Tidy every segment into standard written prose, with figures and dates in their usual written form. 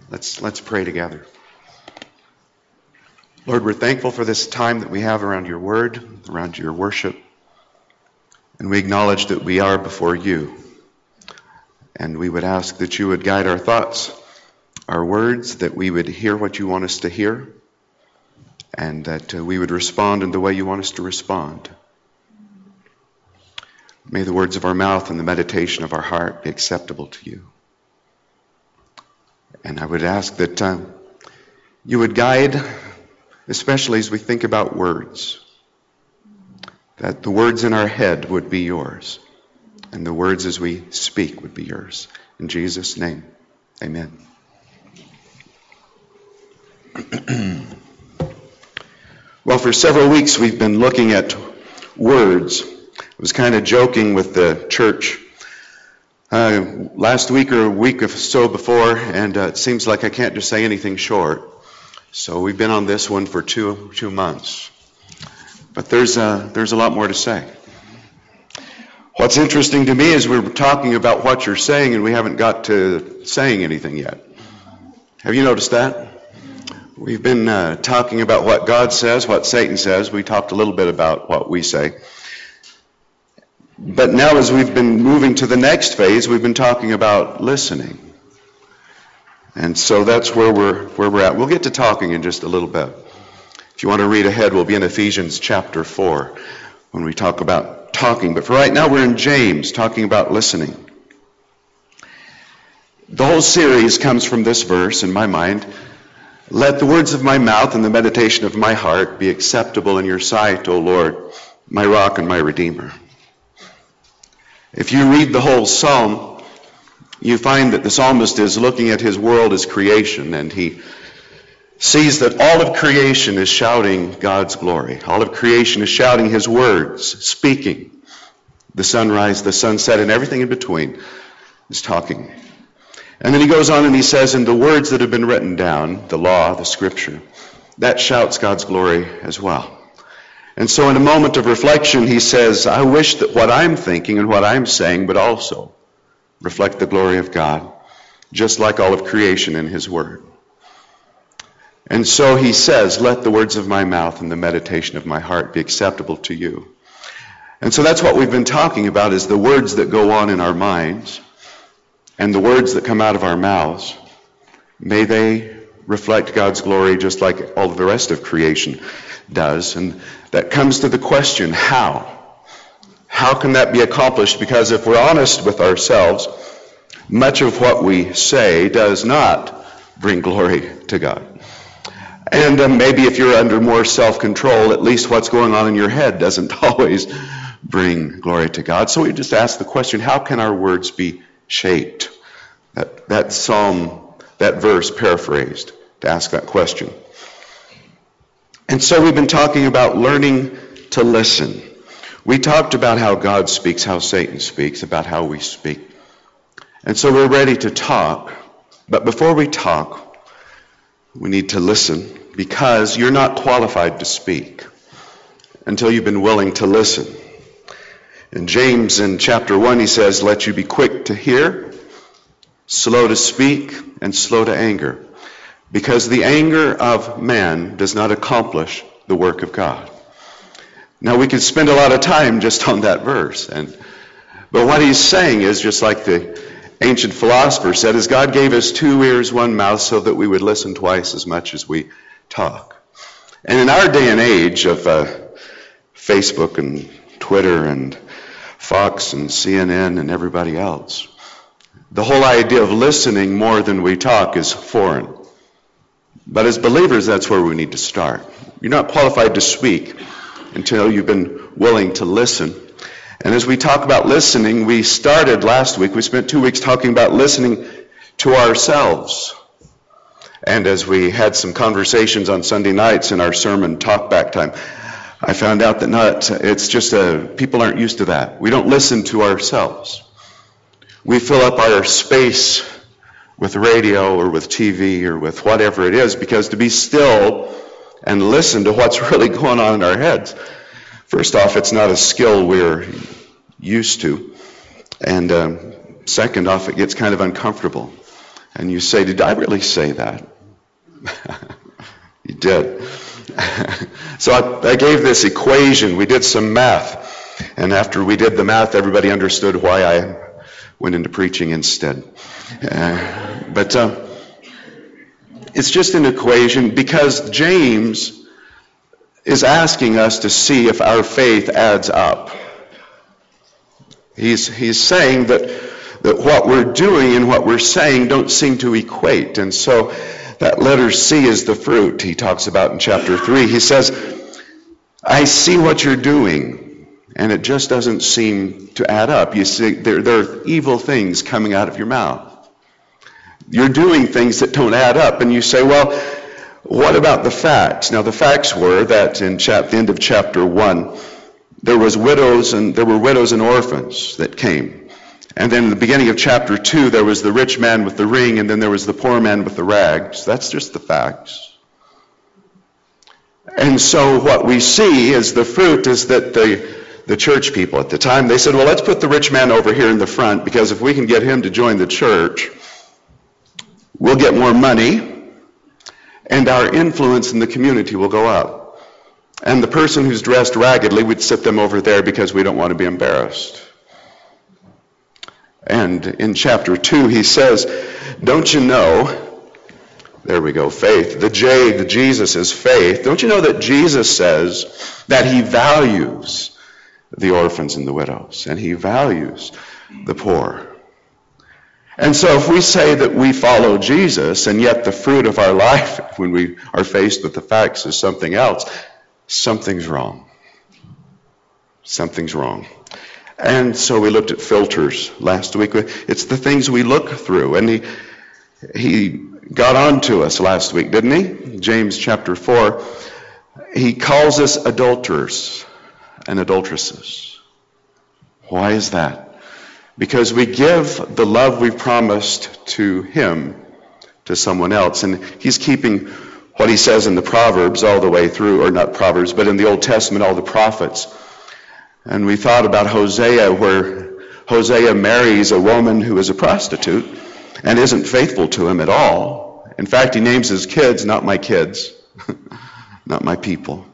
Let's pray together. Lord, we're thankful for this time that we have around your word, around your worship. And we acknowledge that we are before you. And we would ask that you would guide our thoughts, our words, that we would hear what you want us to hear, and that we would respond in the way you want us to respond. May the words of our mouth and the meditation of our heart be acceptable to you. And I would ask that you would guide, especially as we think about words, that the words in our head would be yours, and the words as we speak would be yours. In Jesus' name, amen. Well, for several weeks we've been looking at words. I was kind of joking with the church last week or a week or so before, and it seems like I can't just say anything short. So we've been on this one for two months. But there's a lot more to say. What's interesting to me is we're talking about what you're saying, and we haven't got to saying anything yet. Have you noticed that? We've been talking about what God says, what Satan says. We talked a little bit about what we say. But now as we've been moving to the next phase, we've been talking about listening. And so that's where we're at. We'll get to talking in just a little bit. If you want to read ahead, we'll be in Ephesians chapter 4 when we talk about talking. But for right now, we're in James, talking about listening. The whole series comes from this verse in my mind. Let the words of my mouth and the meditation of my heart be acceptable in your sight, O Lord, my rock and my redeemer. If you read the whole psalm, you find that the psalmist is looking at his world as creation, and he sees that all of creation is shouting God's glory. All of creation is shouting his words, speaking. The sunrise, the sunset, and everything in between is talking. And then he goes on and he says, in the words that have been written down, the law, the scripture, that shouts God's glory as well. And so in a moment of reflection, he says, I wish that what I'm thinking and what I'm saying would also reflect the glory of God, just like all of creation in his word. And so he says, let the words of my mouth and the meditation of my heart be acceptable to you. And so that's what we've been talking about, is the words that go on in our minds and the words that come out of our mouths. May they reflect God's glory just like all of the rest of creation does. And that comes to the question, how? How can that be accomplished? Because if we're honest with ourselves, much of what we say does not bring glory to God. And maybe if you're under more self-control, at least what's going on in your head doesn't always bring glory to God. So we just ask the question, how can our words be shaped? That psalm, that verse paraphrased to ask that question. And so we've been talking about learning to listen. We talked about how God speaks, how Satan speaks, about how we speak. And so we're ready to talk. But before we talk, we need to listen, because you're not qualified to speak until you've been willing to listen. In James in chapter 1, he says, let you be quick to hear, slow to speak, and slow to anger, because the anger of man does not accomplish the work of God. Now we could spend a lot of time just on that verse, but what he's saying is, just like the ancient philosopher said, is God gave us 2 ears, 1 mouth, so that we would listen twice as much as we talk. And in our day and age of Facebook and Twitter and Fox and CNN and everybody else, the whole idea of listening more than we talk is foreign. But as believers, that's where we need to start. You're not qualified to speak until you've been willing to listen. And as we talk about listening, we started last week, we spent 2 weeks talking about listening to ourselves. And as we had some conversations on Sunday nights in our sermon talk back time, I found out that people aren't used to that. We don't listen to ourselves. We fill up our space with radio or with TV or with whatever it is, because to be still and listen to what's really going on in our heads, first off, it's not a skill we're used to, and second off, it gets kind of uncomfortable. And you say, did I really say that? You did. So I gave this equation. We did some math. And after we did the math, everybody understood why I went into preaching instead. But it's just an equation because James is asking us to see if our faith adds up. He's saying that what we're doing and what we're saying don't seem to equate. And so that letter C is the fruit he talks about in chapter 3. He says, I see what you're doing, and it just doesn't seem to add up. You see, there are evil things coming out of your mouth. You're doing things that don't add up. And you say, well, what about the facts? Now, the facts were that in the end of chapter 1, there were widows and orphans that came. And then in the beginning of chapter 2, there was the rich man with the ring, and then there was the poor man with the rags. That's just the facts. And so what we see is the fruit is that the church people at the time, they said, well, let's put the rich man over here in the front, because if we can get him to join the church, we'll get more money, and our influence in the community will go up. And the person who's dressed raggedly, we'd sit them over there because we don't want to be embarrassed. And in chapter 2, he says, don't you know, there we go, faith. The J, the Jesus is faith. Don't you know that Jesus says that he values the orphans and the widows, and he values the poor? And so if we say that we follow Jesus, and yet the fruit of our life, when we are faced with the facts, is something else, something's wrong. Something's wrong. And so we looked at filters last week. It's the things we look through. And he got on to us last week, didn't he? James chapter 4. He calls us adulterers and adulteresses. Why is that? Because we give the love we've promised to him to someone else. And he's keeping what he says in the Proverbs all the way through, or not Proverbs, but in the Old Testament, all the prophets. And we thought about Hosea, where Hosea marries a woman who is a prostitute and isn't faithful to him at all. In fact, he names his kids, not my kids, not my people.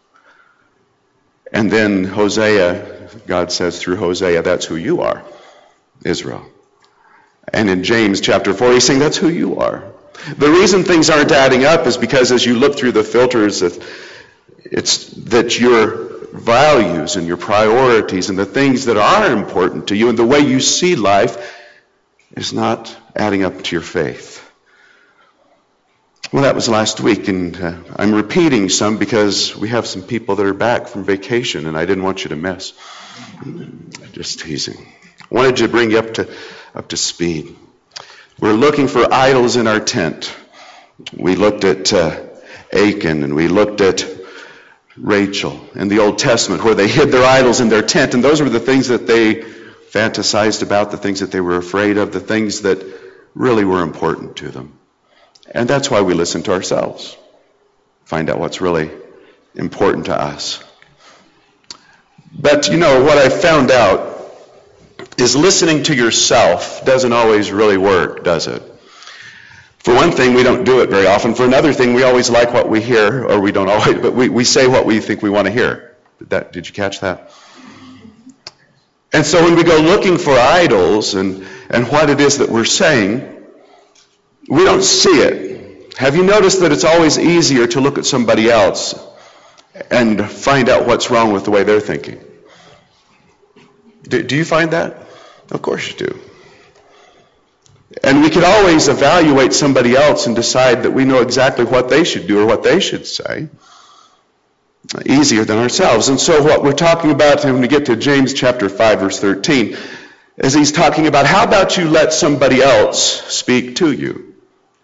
And then Hosea, God says through Hosea, that's who you are, Israel. And in James chapter 4, he's saying that's who you are. The reason things aren't adding up is because as you look through the filters, it's that your values and your priorities and the things that are important to you and the way you see life is not adding up to your faith. Well, that was last week, and I'm repeating some because we have some people that are back from vacation, and I didn't want you to miss. Just teasing. I wanted to bring you up to speed. We're looking for idols in our tent. We looked at Achan, and we looked at Rachel in the Old Testament, where they hid their idols in their tent, and those were the things that they fantasized about, the things that they were afraid of, the things that really were important to them. And that's why we listen to ourselves, find out what's really important to us. But you know, what I found out is listening to yourself doesn't always really work, does it? For one thing, we don't do it very often. For another thing, we always like what we hear, or we don't always, but we say what we think we want to hear. Did you catch that? And so when we go looking for idols and what it is that we're saying, we don't see it. Have you noticed that it's always easier to look at somebody else and find out what's wrong with the way they're thinking? Do you find that? Of course you do. And we could always evaluate somebody else and decide that we know exactly what they should do or what they should say. Easier than ourselves. And so what we're talking about when we get to James chapter 5, verse 13, is he's talking about how about you let somebody else speak to you?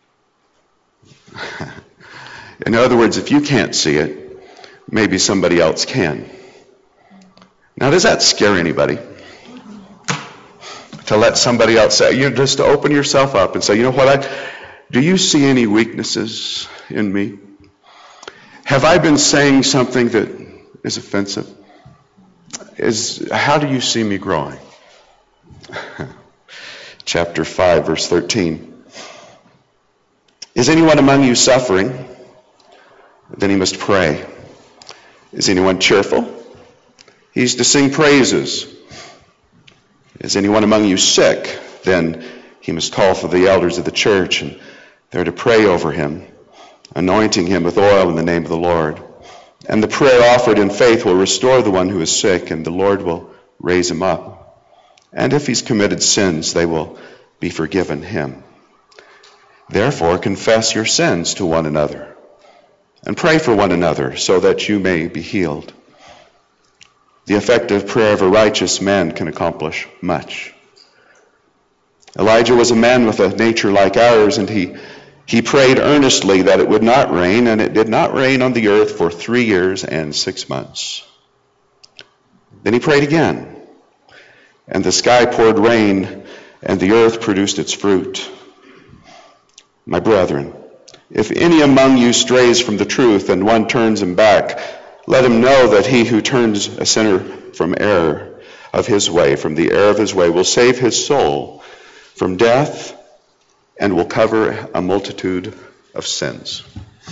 In other words, if you can't see it, maybe somebody else can. Now, does that scare anybody? To let somebody else say, just to open yourself up and say, you know what, do you see any weaknesses in me? Have I been saying something that is offensive? How do you see me growing? Chapter 5, verse 13. Is anyone among you suffering? Then he must pray. Is anyone cheerful? He's to sing praises. Is anyone among you sick? Then he must call for the elders of the church, and they're to pray over him, anointing him with oil in the name of the Lord. And the prayer offered in faith will restore the one who is sick, and the Lord will raise him up. And if he's committed sins, they will be forgiven him. Therefore, confess your sins to one another, and pray for one another, so that you may be healed. The effective prayer of a righteous man can accomplish much. Elijah was a man with a nature like ours, and he prayed earnestly that it would not rain, and it did not rain on the earth for 3 years and 6 months. Then he prayed again, and the sky poured rain, and the earth produced its fruit. My brethren, if any among you strays from the truth, and one turns him back, let him know that he who turns a sinner from error of his way, from the error of his way, will save his soul from death and will cover a multitude of sins.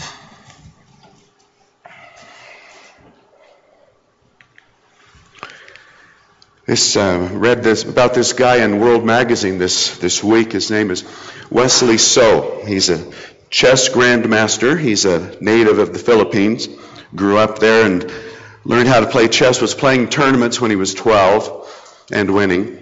Read about this guy in World Magazine this week. His name is Wesley So. He's a chess grandmaster. He's a native of the Philippines. Grew up there and learned how to play chess. Was playing tournaments when he was 12 and winning.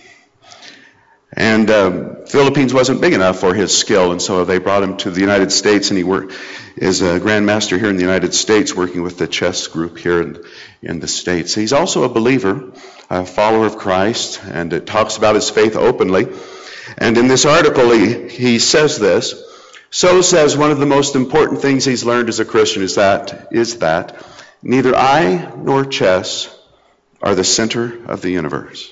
And Philippines wasn't big enough for his skill, and so they brought him to the United States, and he is a grandmaster here in the United States, working with the chess group here in the States. He's also a believer, a follower of Christ, and it talks about his faith openly. And in this article, he says this. So says one of the most important things he's learned as a Christian is that neither I nor chess are the center of the universe.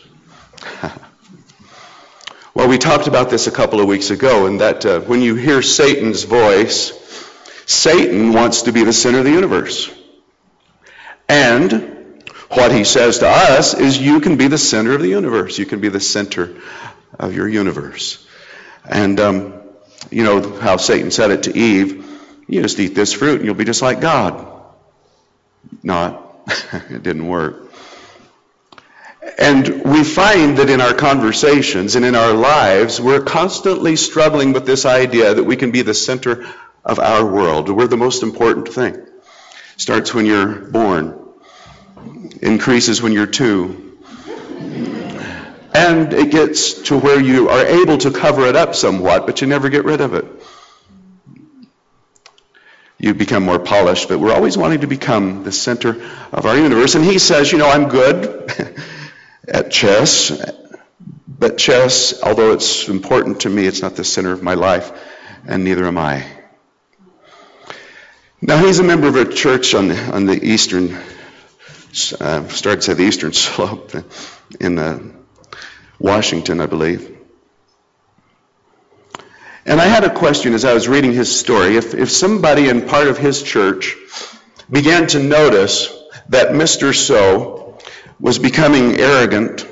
Well, we talked about this a couple of weeks ago, and that when you hear Satan's voice, Satan wants to be the center of the universe. And what he says to us is you can be the center of the universe. You can be the center of your universe. And you know how Satan said it to Eve, you just eat this fruit and you'll be just like God. Not. It didn't work. And we find that in our conversations and in our lives, we're constantly struggling with this idea that we can be the center of our world. We're the most important thing. Starts when you're born, increases when you're 2. And it gets to where you are able to cover it up somewhat, but you never get rid of it. You become more polished, but we're always wanting to become the center of our universe. And he says, I'm good at chess, but chess, although it's important to me, it's not the center of my life, and neither am I. Now, he's a member of a church on the eastern, starts at the eastern slope in Washington, I believe. And I had a question as I was reading his story. If somebody in part of his church began to notice that Mr. So was becoming arrogant,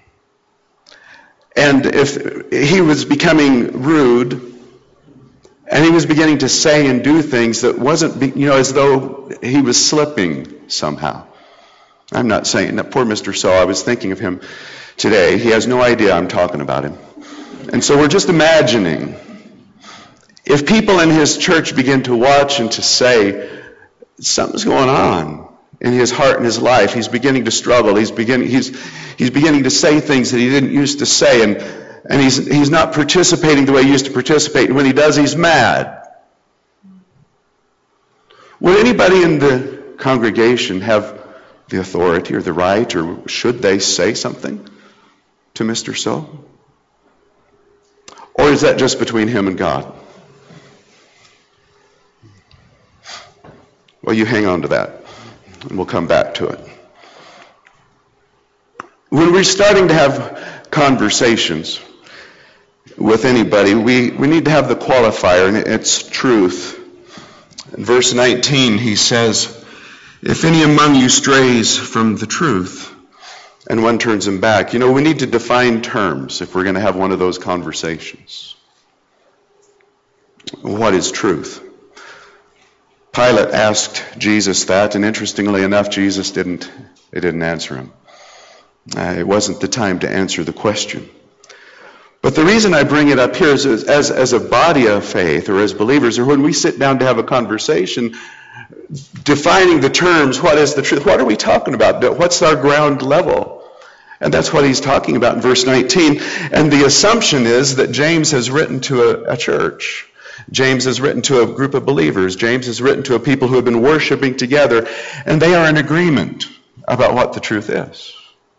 and if he was becoming rude, and he was beginning to say and do things that wasn't, as though he was slipping somehow. I'm not saying that poor Mr. So, I was thinking of him today. He has no idea I'm talking about him. And so we're just imagining, if people in his church begin to watch and to say, something's going on in his heart and his life, he's beginning to struggle, he's beginning to say things that he didn't used to say, and he's not participating the way he used to participate, and when he does, he's mad. Would anybody in the congregation have the authority or the right, or should they say something to Mr. So? Or is that just between him and God? Well, you hang on to that, and we'll come back to it. When we're starting to have conversations with anybody, we need to have the qualifier, and it's truth. In verse 19, he says, if any among you strays from the truth, and one turns him back. We need to define terms if we're going to have one of those conversations. What is truth? Pilate asked Jesus that, and interestingly enough, Jesus didn't answer him. It wasn't the time to answer the question. But the reason I bring it up here is as a body of faith, or as believers, or when we sit down to have a conversation, defining the terms, what is the truth? What are we talking about? What's our ground level? And that's what he's talking about in verse 19. And the assumption is that James has written to a church. James has written to a group of believers. James has written to a people who have been worshiping together, and they are in agreement about what the truth is.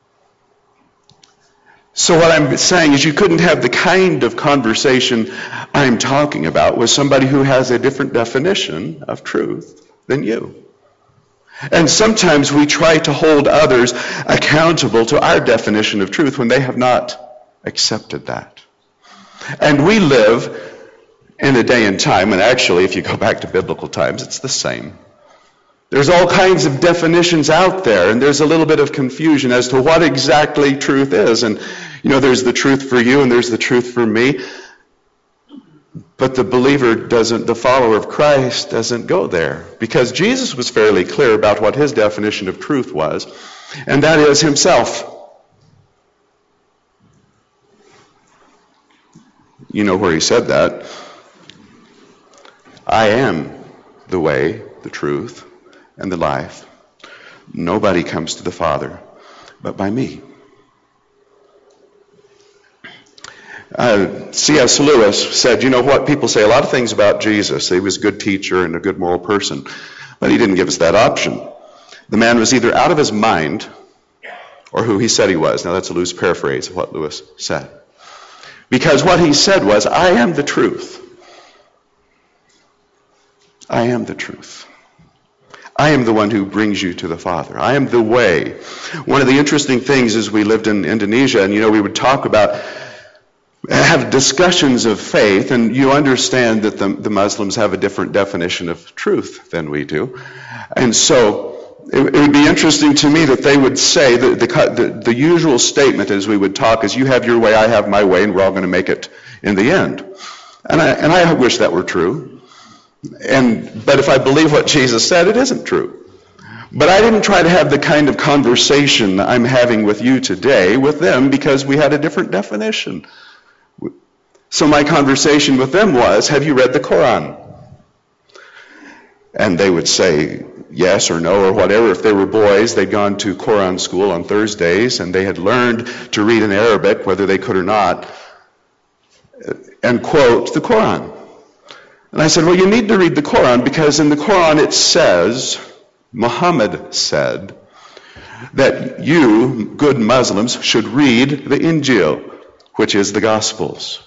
So what I'm saying is you couldn't have the kind of conversation I'm talking about with somebody who has a different definition of truth than you. And sometimes we try to hold others accountable to our definition of truth when they have not accepted that. And we live in a day and time, and actually if you go back to biblical times, it's the same. There's all kinds of definitions out there, and there's a little bit of confusion as to what exactly truth is. And, there's the truth for you and there's the truth for me. But the believer the follower of Christ doesn't go there. Because Jesus was fairly clear about what his definition of truth was, and that is himself. You know where he said that. I am the way, the truth, and the life. Nobody comes to the Father but by me. C.S. Lewis said, what people say a lot of things about Jesus. He was a good teacher and a good moral person, but he didn't give us that option. The man was either out of his mind or who he said he was. Now that's a loose paraphrase of what Lewis said. Because what he said was, I am the truth. I am the truth. I am the one who brings you to the Father. I am the way. One of the interesting things is we lived in Indonesia, and we would have discussions of faith, and you understand that the Muslims have a different definition of truth than we do. And so it would be interesting to me that they would say that the usual statement as we would talk is, you have your way, I have my way, and we're all going to make it in the end. And I wish that were true. But if I believe what Jesus said, it isn't true. But I didn't try to have the kind of conversation I'm having with you today with them because we had a different definition. So my conversation with them was, have you read the Quran? And they would say yes or no or whatever. If they were boys, they'd gone to Quran school on Thursdays, and they had learned to read in Arabic, whether they could or not, and quote the Quran. And I said, well, you need to read the Quran because in the Quran it says, Muhammad said, that you, good Muslims, should read the Injil, which is the Gospels.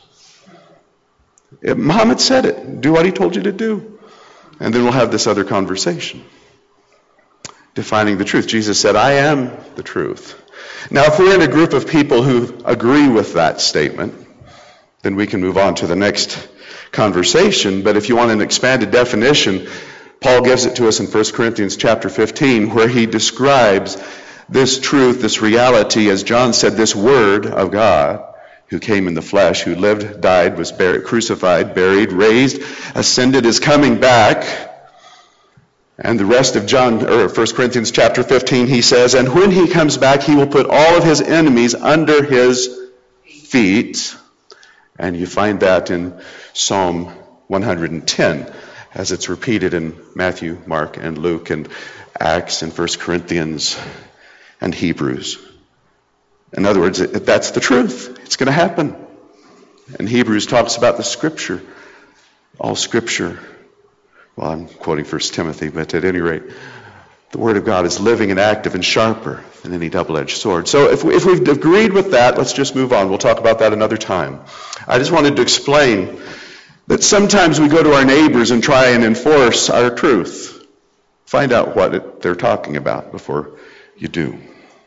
Muhammad said it. Do what he told you to do. And then we'll have this other conversation. Defining the truth. Jesus said, I am the truth. Now, if we're in a group of people who agree with that statement, then we can move on to the next conversation. But if you want an expanded definition, Paul gives it to us in 1 Corinthians chapter 15, where he describes this truth, this reality, as John said, this Word of God, who came in the flesh, who lived, died, was buried, crucified, buried, raised, ascended, is coming back. And the rest of 1 Corinthians chapter 15, he says, and when he comes back, he will put all of his enemies under his feet. And you find that in Psalm 110, as it's repeated in Matthew, Mark, and Luke, and Acts, and 1 Corinthians, and Hebrews. In other words, that's the truth. It's going to happen. And Hebrews talks about the Scripture. All Scripture. Well, I'm quoting 1 Timothy, but at any rate, the Word of God is living and active and sharper than any double-edged sword. So if we've agreed with that, let's just move on. We'll talk about that another time. I just wanted to explain that sometimes we go to our neighbors and try and enforce our truth. Find out what they're talking about before you do.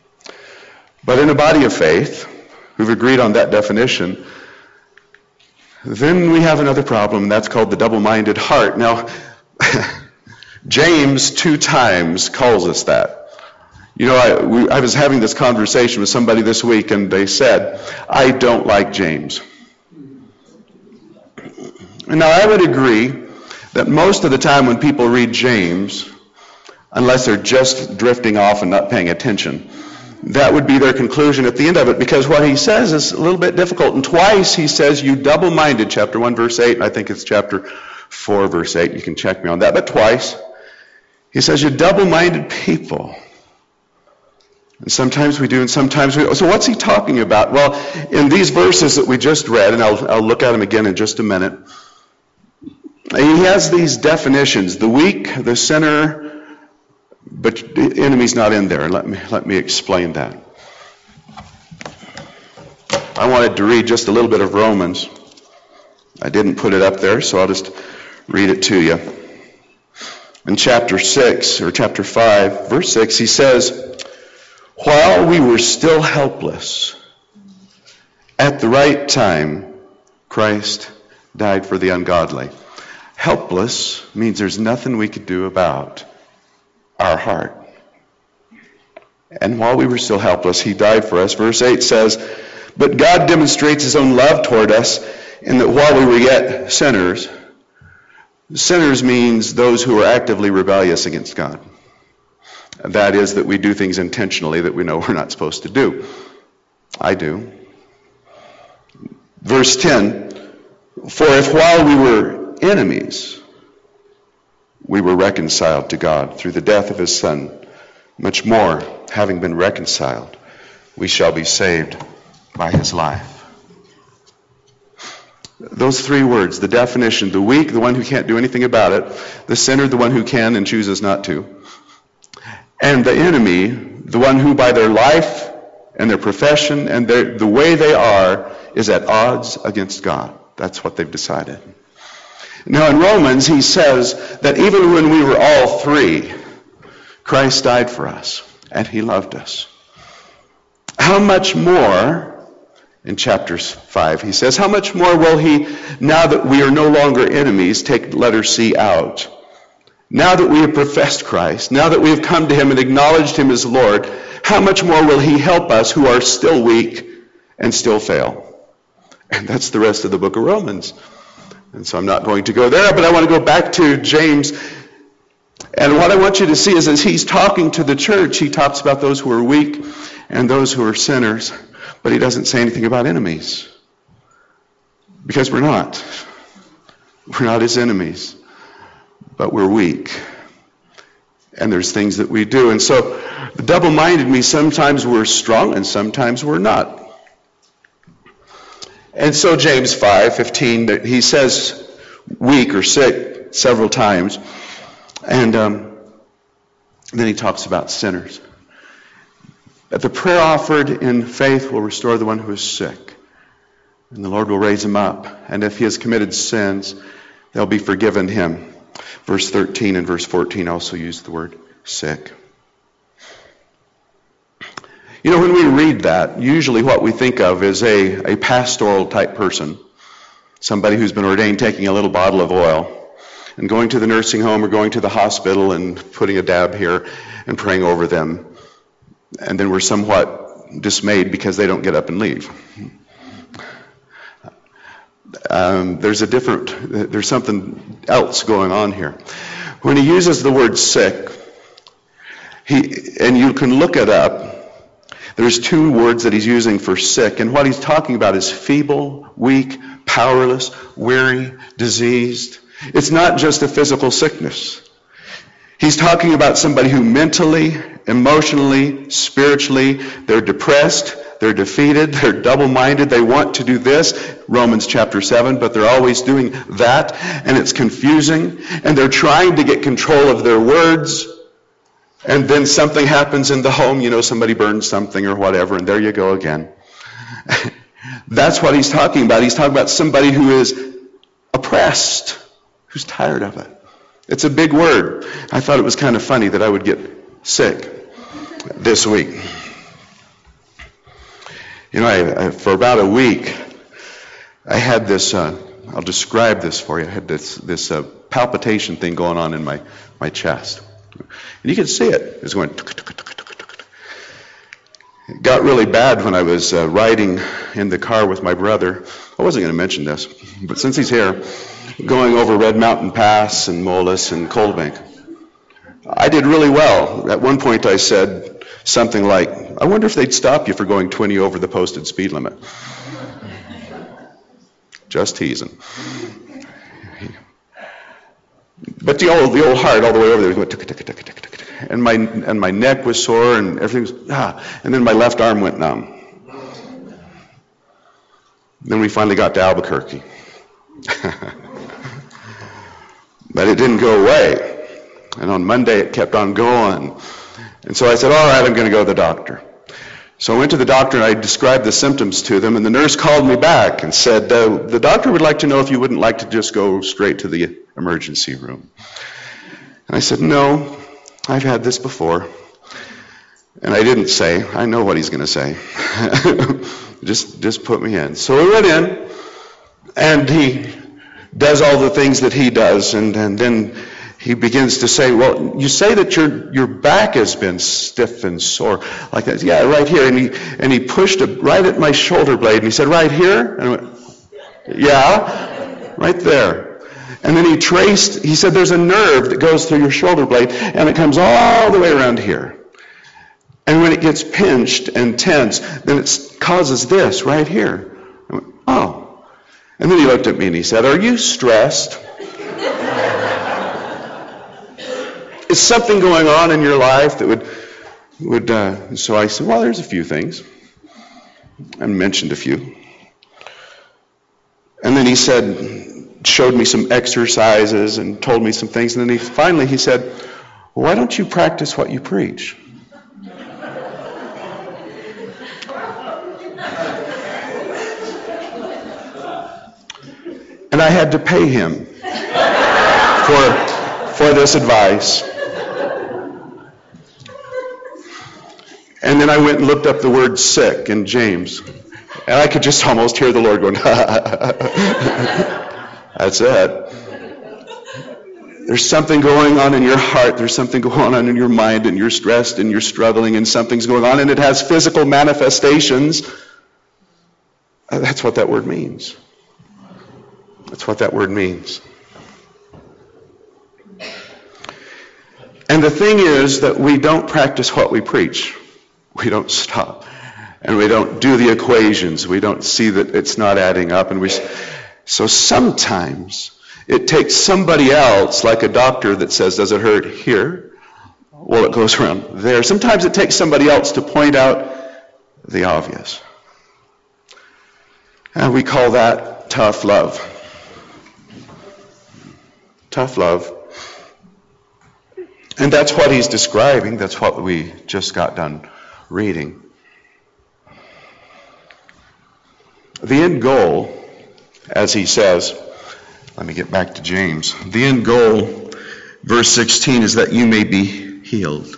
But in a body of faith, who've agreed on that definition, then we have another problem, and that's called the double-minded heart. Now, James 2 times calls us that. I was having this conversation with somebody this week, and they said, I don't like James. Now, I would agree that most of the time when people read James, unless they're just drifting off and not paying attention, that would be their conclusion at the end of it, because what he says is a little bit difficult. And twice he says, you double-minded, chapter 1, verse 8, and I think it's chapter 4, verse 8. You can check me on that. But twice, he says, you double-minded people. And sometimes we do, and sometimes we don't. So what's he talking about? Well, in these verses that we just read, and I'll look at them again in just a minute, he has these definitions: the weak, the sinner, but the enemy's not in there. Let me explain that. I wanted to read just a little bit of Romans. I didn't put it up there, so I'll just read it to you. In chapter 6, or chapter 5, verse 6, he says, while we were still helpless, at the right time, Christ died for the ungodly. Helpless means there's nothing we could do about our heart. And while we were still helpless, he died for us. Verse 8 says, but God demonstrates his own love toward us in that while we were yet sinners, sinners means those who are actively rebellious against God. That is, that we do things intentionally that we know we're not supposed to do. I do. Verse 10, for if while we were enemies, we were reconciled to God through the death of his Son, much more, having been reconciled, we shall be saved by his life. Those three words, the definition: the weak, the one who can't do anything about it; the sinner, the one who can and chooses not to; and the enemy, the one who by their life and their profession and the way they are is at odds against God. That's what they've decided. Now in Romans, he says that even when we were all three, Christ died for us, and he loved us. How much more, in chapter 5, he says, how much more will he, now that we are no longer enemies, take letter C out, now that we have professed Christ, now that we have come to him and acknowledged him as Lord, how much more will he help us who are still weak and still fail? And that's the rest of the book of Romans. And so I'm not going to go there, but I want to go back to James. And what I want you to see is, as he's talking to the church, he talks about those who are weak and those who are sinners, but he doesn't say anything about enemies. Because we're not. We're not his enemies. But we're weak. And there's things that we do. And so the double-minded means sometimes we're strong and sometimes we're not. And so James 5:15, he says weak or sick several times. And then he talks about sinners. That the prayer offered in faith will restore the one who is sick. And the Lord will raise him up. And if he has committed sins, they'll be forgiven him. Verse 13 and verse 14 also use the word sick. You know, when we read that, usually what we think of is a pastoral type person. Somebody who's been ordained taking a little bottle of oil and going to the nursing home or going to the hospital and putting a dab here and praying over them. And then we're somewhat dismayed because they don't get up and leave. There's something else going on here. When he uses the word sick, and you can look it up, there's two words that he's using for sick, and what he's talking about is feeble, weak, powerless, weary, diseased. It's not just a physical sickness. He's talking about somebody who mentally, emotionally, spiritually, they're depressed, they're defeated, they're double-minded, they want to do this, Romans chapter 7, but they're always doing that, and it's confusing, and they're trying to get control of their words, and then something happens in the home, somebody burns something or whatever, and there you go again. That's what he's talking about. He's talking about somebody who is oppressed, who's tired of it. It's a big word. I thought it was kind of funny that I would get sick this week. For about a week, I had this, I'll describe this for you. I had this palpitation thing going on in my chest. And you can see it. It was going. It got really bad when I was riding in the car with my brother I wasn't going to mention this, but since he's here, going over Red Mountain Pass and Moelis and Cold Bank. I did really well. At one point I said something like, I wonder if they'd stop you for going 20 over the posted speed limit. Just teasing. But the old heart all the way over there went tick, tick, tick, tick, tick, and my neck was sore and everything was, and then my left arm went numb. Then we finally got to Albuquerque. But it didn't go away. And on Monday it kept on going. And so I said, all right, I'm going to go to the doctor. So I went to the doctor and I described the symptoms to them, and the nurse called me back and said, the doctor would like to know if you wouldn't like to just go straight to the emergency room. And I said, no, I've had this before. And I didn't say, I know what he's going to say. Just put me in. So we went in, and he does all the things that he does, and then he begins to say, well, you say that your back has been stiff and sore like that. Yeah, right here. And he pushed it right at my shoulder blade, and he said, right here? And I went, yeah, right there. And then he said, there's a nerve that goes through your shoulder blade, and it comes all the way around here. And when it gets pinched and tense, then it causes this right here. I went, oh. And then he looked at me and he said, are you stressed? Is something going on in your life that would so I said, well, there's a few things. I mentioned a few. And then he showed me some exercises and told me some things. And then finally he said, well, why don't you practice what you preach? And I had to pay him for this advice. And then I went and looked up the word sick in James. And I could just almost hear the Lord going, that's it. There's something going on in your heart. There's something going on in your mind, and you're stressed and you're struggling, and something's going on, and it has physical manifestations. That's what that word means. That's what that word means. And the thing is that we don't practice what we preach. We don't stop. And we don't do the equations. We don't see that it's not adding up. So sometimes it takes somebody else, like a doctor that says, does it hurt here? Well, it goes around there. Sometimes it takes somebody else to point out the obvious. And we call that tough love. Tough love. And that's what he's describing. That's what we just got done reading. The end goal, as he says, let me get back to James. The end goal, verse 16, is that you may be healed.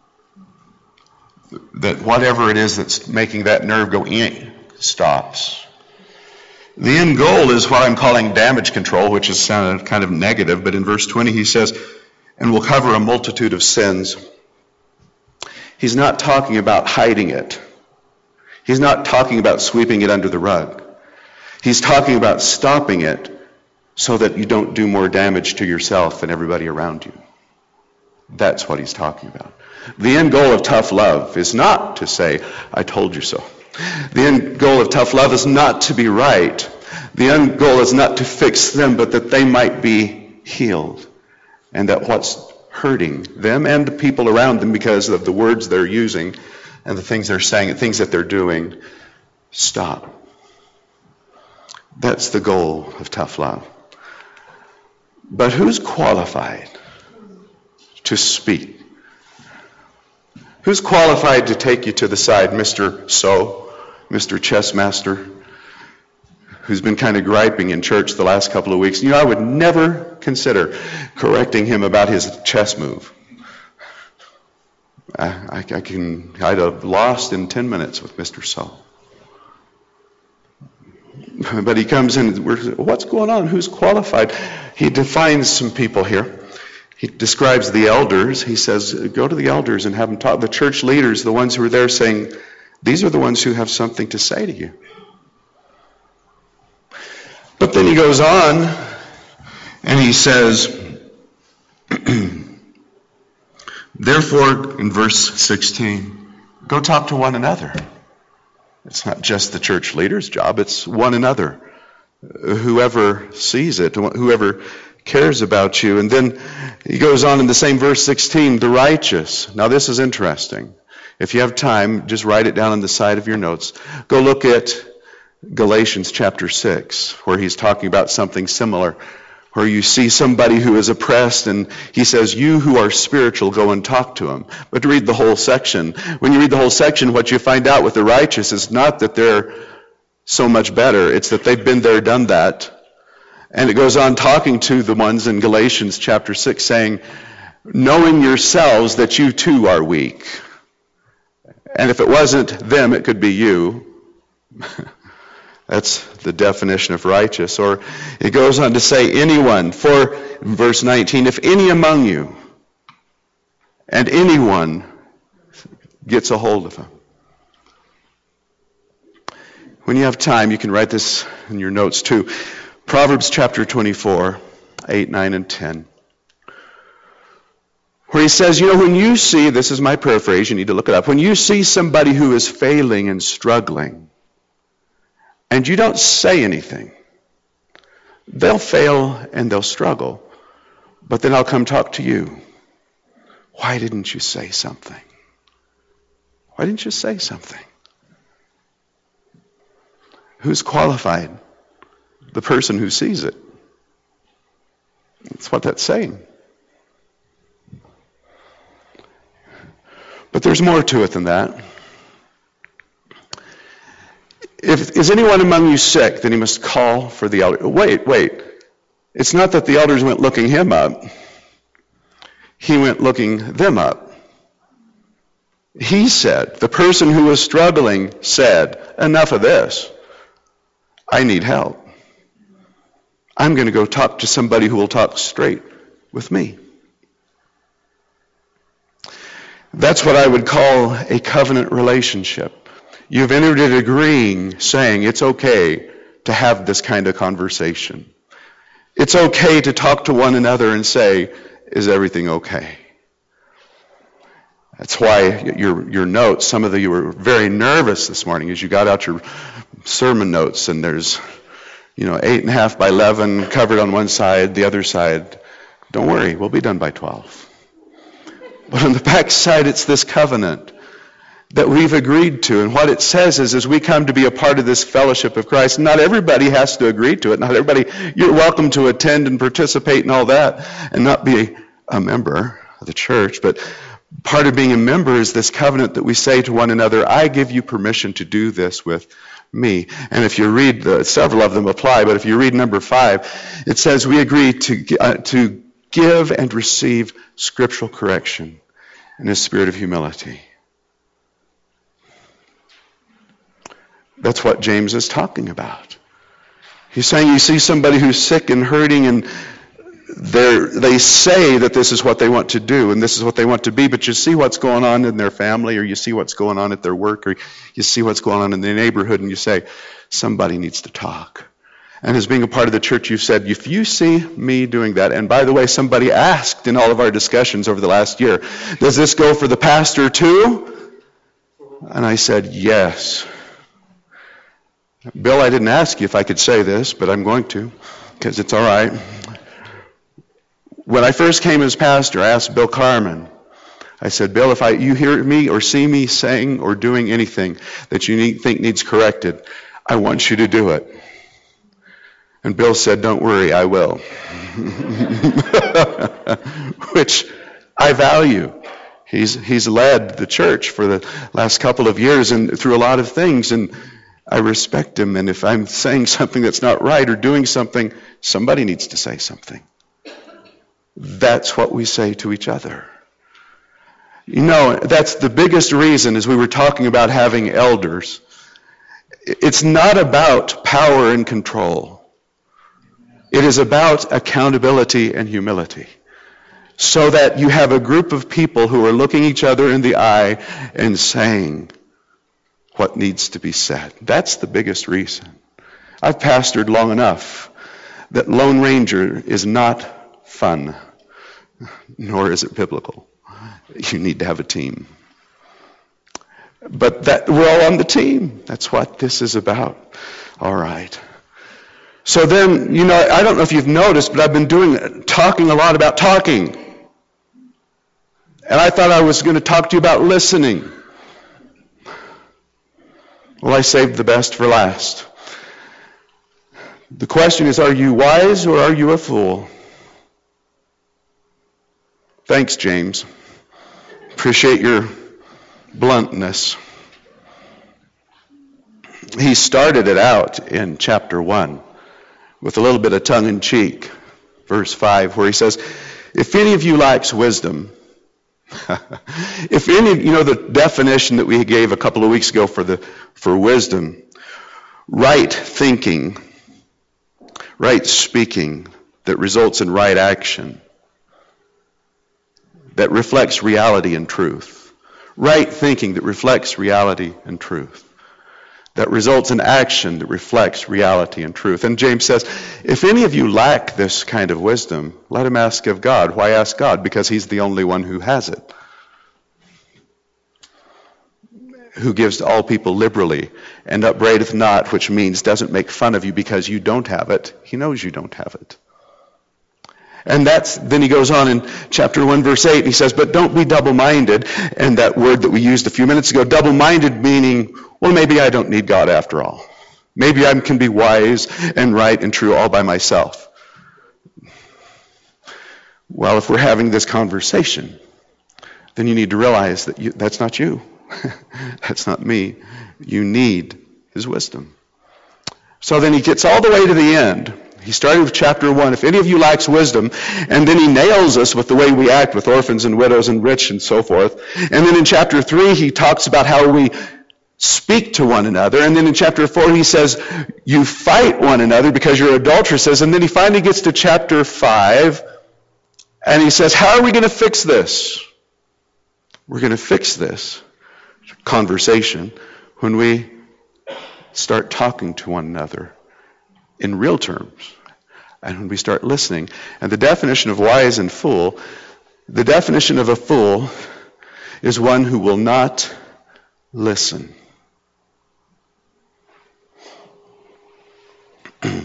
That whatever it is that's making that nerve go stops. The end goal is what I'm calling damage control, which is kind of negative, but in verse 20 he says, and will cover a multitude of sins. He's not talking about hiding it. He's not talking about sweeping it under the rug. He's talking about stopping it so that you don't do more damage to yourself and everybody around you. That's what he's talking about. The end goal of tough love is not to say, I told you so. The end goal of tough love is not to be right. The end goal is not to fix them, but that they might be healed. And that what's hurting them and the people around them because of the words they're using and the things they're saying and things that they're doing, stop. That's the goal of tough love. But who's qualified to speak? Who's qualified to take you to the side, Mr. Chess Master, who's been kind of griping in church the last couple of weeks? I would never consider correcting him about his chess move. I'd have lost in 10 minutes with Mr. So. But he comes in, what's going on? Who's qualified? He defines some people here. He describes the elders. He says, go to the elders and have them talk. The church leaders, the ones who are there saying, these are the ones who have something to say to you. But then he goes on and he says, therefore, in verse 16, go talk to one another. It's not just the church leader's job, it's one another. Whoever sees it, whoever cares about you. And then he goes on in the same verse 16, the righteous. Now this is interesting. If you have time, just write it down on the side of your notes. Go look at Galatians chapter 6, where he's talking about something similar, where you see somebody who is oppressed, and he says, you who are spiritual, go and talk to him. But read the whole section. When you read the whole section, what you find out with the righteous is not that they're so much better, it's that they've been there, done that. And it goes on talking to the ones in Galatians chapter 6, saying, knowing yourselves that you too are weak. And if it wasn't them, it could be you. That's the definition of righteous. Or it goes on to say, anyone, for verse 19, if any among you, and anyone gets a hold of him. When you have time, you can write this in your notes too. Proverbs chapter 24, 8, 9, and 10. Where he says, when you see, this is my paraphrase, you need to look it up. When you see somebody who is failing and struggling, and you don't say anything, they'll fail and they'll struggle. But then I'll come talk to you. Why didn't you say something? Why didn't you say something? Who's qualified? The person who sees it. That's what that's saying. But there's more to it than that. If is anyone among you sick, then he must call for the elder. Wait. It's not that the elders went looking him up. He went looking them up. He said, the person who was struggling said, enough of this. I need help. I'm going to go talk to somebody who will talk straight with me. That's what I would call a covenant relationship. You've entered it agreeing, saying it's okay to have this kind of conversation. It's okay to talk to one another and say, is everything okay? That's why your notes, some of you were very nervous this morning as you got out your sermon notes, and there's 8.5 by 11 covered on one side, the other side. Don't worry, we'll be done by 12. But on the back side, it's this covenant that we've agreed to. And what it says is, as we come to be a part of this fellowship of Christ, not everybody has to agree to it. Not everybody, you're welcome to attend and participate in all that and not be a member of the church. But part of being a member is this covenant that we say to one another, I give you permission to do this with me. And if you read, several of them apply, but if you read number 5, it says we agree to give and receive scriptural correction in a spirit of humility. That's what James is talking about. He's saying you see somebody who's sick and hurting, and they say that this is what they want to do and this is what they want to be, but you see what's going on in their family, or you see what's going on at their work, or you see what's going on in their neighborhood, and you say, somebody needs to talk. And as being a part of the church, you've said, if you see me doing that, and by the way, somebody asked in all of our discussions over the last year, does this go for the pastor too? And I said, yes. Bill, I didn't ask you if I could say this, but I'm going to, because it's all right. When I first came as pastor, I asked Bill Carmen, I said, Bill, if you hear me or see me saying or doing anything that you think needs corrected, I want you to do it. And Bill said, don't worry, I will. Which I value. He's led the church for the last couple of years and through a lot of things, and I respect him. And if I'm saying something that's not right or doing something, somebody needs to say something. That's what we say to each other. That's the biggest reason, as we were talking about having elders. It's not about power and control. It is about accountability and humility. So that you have a group of people who are looking each other in the eye and saying what needs to be said. That's the biggest reason. I've pastored long enough that Lone Ranger is not fun, nor is it biblical. You need to have a team. But that we're all on the team. That's what this is about. All right. So then, I don't know if you've noticed, but I've been talking a lot about talking. And I thought I was going to talk to you about listening. Well, I saved the best for last. The question is, are you wise or are you a fool? Thanks, James. Appreciate your bluntness. He started it out in chapter 1 with a little bit of tongue-in-cheek, verse 5, where he says, if any of you lacks wisdom, if any, the definition that we gave a couple of weeks ago for wisdom, right thinking, right speaking that results in right action, that reflects reality and truth. Right thinking that reflects reality and truth. That results in action that reflects reality and truth. And James says, if any of you lack this kind of wisdom, let him ask of God. Why ask God? Because he's the only one who has it. Who gives to all people liberally and upbraideth not, which means doesn't make fun of you because you don't have it. He knows you don't have it. And then he goes on in chapter 1, verse 8, and he says, but don't be double-minded. And that word that we used a few minutes ago, double-minded meaning, well, maybe I don't need God after all. Maybe I can be wise and right and true all by myself. Well, if we're having this conversation, then you need to realize that that's not you. That's not me. You need his wisdom. So then he gets all the way to the end. He started with chapter 1, if any of you lacks wisdom, and then he nails us with the way we act with orphans and widows and rich and so forth. And then in chapter 3, he talks about how we speak to one another. And then in chapter 4, he says, you fight one another because you're adulteresses. And then he finally gets to chapter 5, and he says, how are we going to fix this? We're going to fix this conversation when we start talking to one another in real terms, and when we start listening. And the definition of wise and fool, the definition of a fool is one who will not listen. The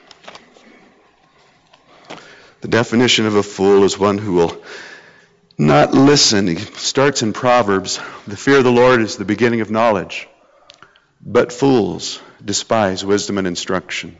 definition of a fool is one who will not listen. It starts in Proverbs. The fear of the Lord is the beginning of knowledge, but fools despise wisdom and instruction.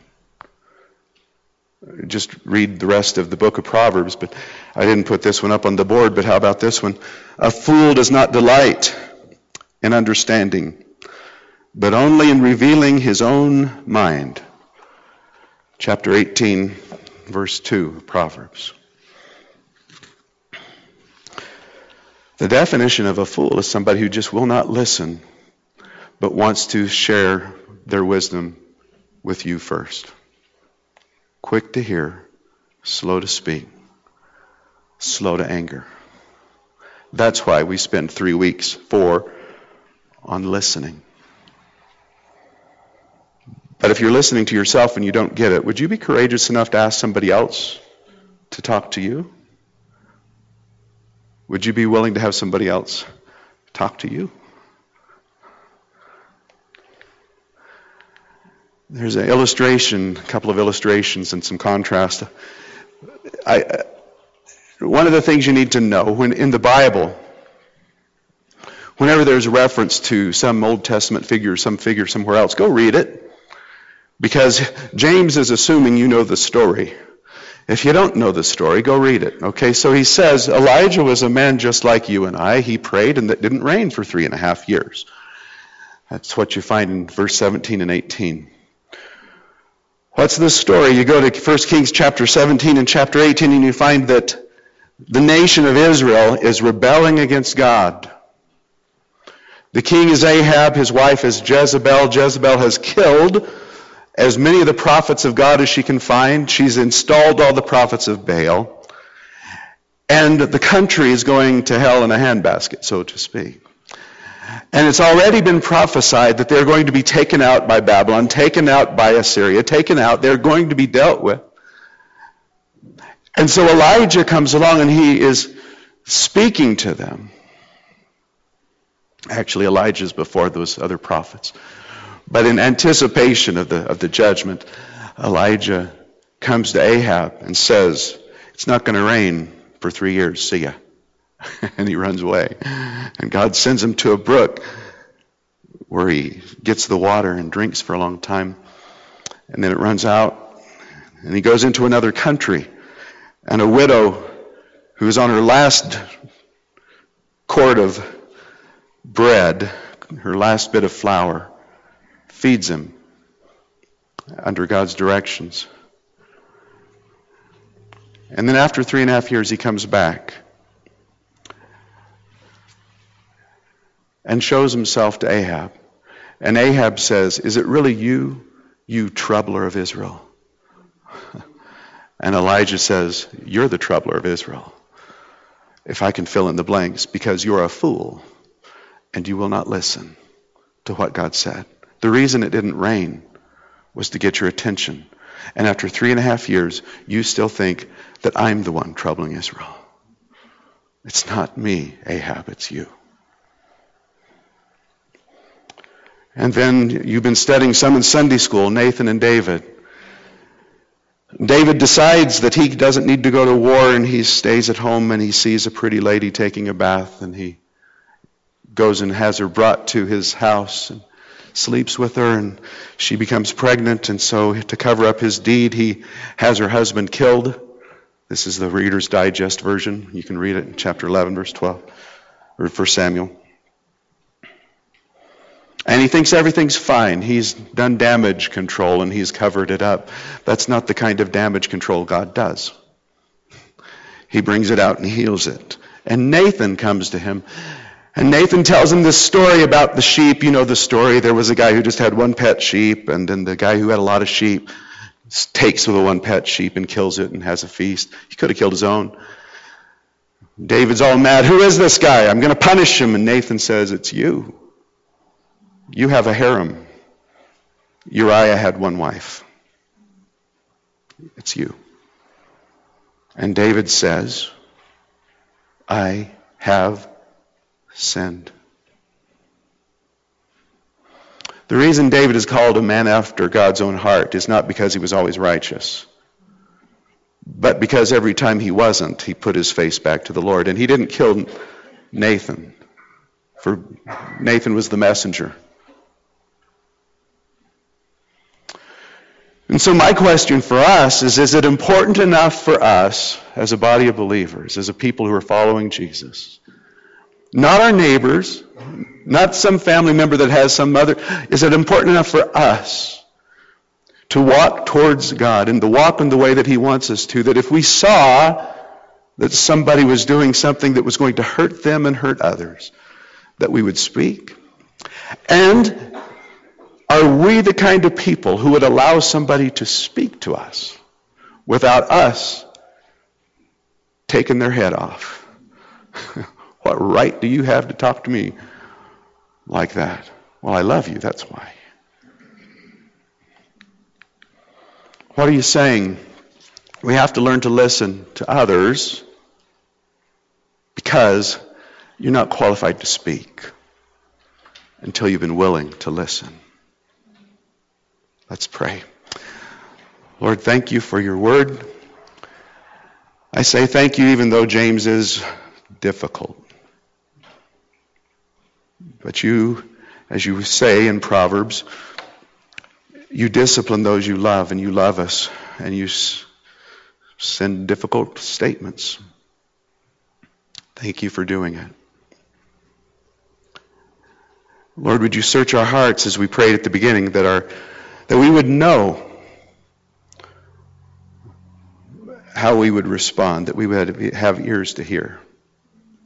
Just read the rest of the book of Proverbs, but I didn't put this one up on the board, but how about this one? A fool does not delight in understanding, but only in revealing his own mind. Chapter 18, verse 2 of Proverbs. The definition of a fool is somebody who just will not listen, but wants to share their wisdom with you first. Quick to hear, slow to speak, slow to anger. That's why we spend 4 weeks on listening. But if you're listening to yourself and you don't get it, would you be courageous enough to ask somebody else to talk to you? Would you be willing to have somebody else talk to you? There's an illustration, a couple of illustrations and some contrast. One of the things you need to know, when in the Bible, whenever there's a reference to some Old Testament figure, some figure somewhere else, go read it. Because James is assuming you know the story. If you don't know the story, go read it. Okay, so he says, Elijah was a man just like you and I. He prayed and it didn't rain for 3.5 years. That's what you find in verse 17 and 18. What's the story? You go to 1 Kings chapter 17 and chapter 18 and you find that the nation of Israel is rebelling against God. The king is Ahab, his wife is Jezebel. Jezebel has killed as many of the prophets of God as she can find. She's installed all the prophets of Baal. And the country is going to hell in a handbasket, so to speak. And it's already been prophesied that they're going to be taken out by Babylon, taken out by Assyria, taken out. They're going to be dealt with. And so Elijah comes along and he is speaking to them. Actually, Elijah's before those other prophets. But in anticipation of the judgment, Elijah comes to Ahab and says, it's not going to rain for 3 years. See ya. And he runs away. And God sends him to a brook where he gets the water and drinks for a long time. And then it runs out. And he goes into another country. And a widow who's on her last quart of bread, her last bit of flour, feeds him under God's directions. And then after 3.5 years, he comes back and shows himself to Ahab. And Ahab says, is it really you, you troubler of Israel? And Elijah says, you're the troubler of Israel. If I can fill in the blanks, because you're a fool and you will not listen to what God said. The reason it didn't rain was to get your attention. And after 3.5 years, you still think that I'm the one troubling Israel. It's not me, Ahab, it's you. And then you've been studying some in Sunday school, Nathan and David. David decides that he doesn't need to go to war, and he stays at home, and he sees a pretty lady taking a bath, and he goes and has her brought to his house and sleeps with her, and she becomes pregnant. And so to cover up his deed, he has her husband killed. This is the Reader's Digest version. You can read it in chapter 11, verse 12, or 1 Samuel. And he thinks everything's fine. He's done damage control and he's covered it up. That's not the kind of damage control God does. He brings it out and heals it. And Nathan comes to him. And Nathan tells him this story about the sheep. You know the story. There was a guy who just had one pet sheep, and then the guy who had a lot of sheep takes the one pet sheep and kills it and has a feast. He could have killed his own. David's all mad. Who is this guy? I'm going to punish him. And Nathan says, it's you. You have a harem. Uriah had one wife. It's you. And David says, I have sinned. The reason David is called a man after God's own heart is not because he was always righteous, but because every time he wasn't, he put his face back to the Lord. And he didn't kill Nathan, for Nathan was the messenger. And so my question for us is it important enough for us as a body of believers, as a people who are following Jesus, not our neighbors, not some family member that has some other, is it important enough for us to walk towards God and to walk in the way that he wants us to, that if we saw that somebody was doing something that was going to hurt them and hurt others, that we would speak? And are we the kind of people who would allow somebody to speak to us without us taking their head off? What right do you have to talk to me like that? Well, I love you, that's why. What are you saying? We have to learn to listen to others because you're not qualified to speak until you've been willing to listen. Let's pray. Lord, thank you for your word. I say thank you even though James is difficult. But you, as you say in Proverbs, you discipline those you love, and you love us, and you send difficult statements. Thank you for doing it. Lord, would you search our hearts as we prayed at the beginning, that we would know how we would respond, that we would have ears to hear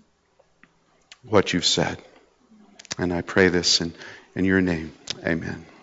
what you've said. And I pray this in your name. Amen.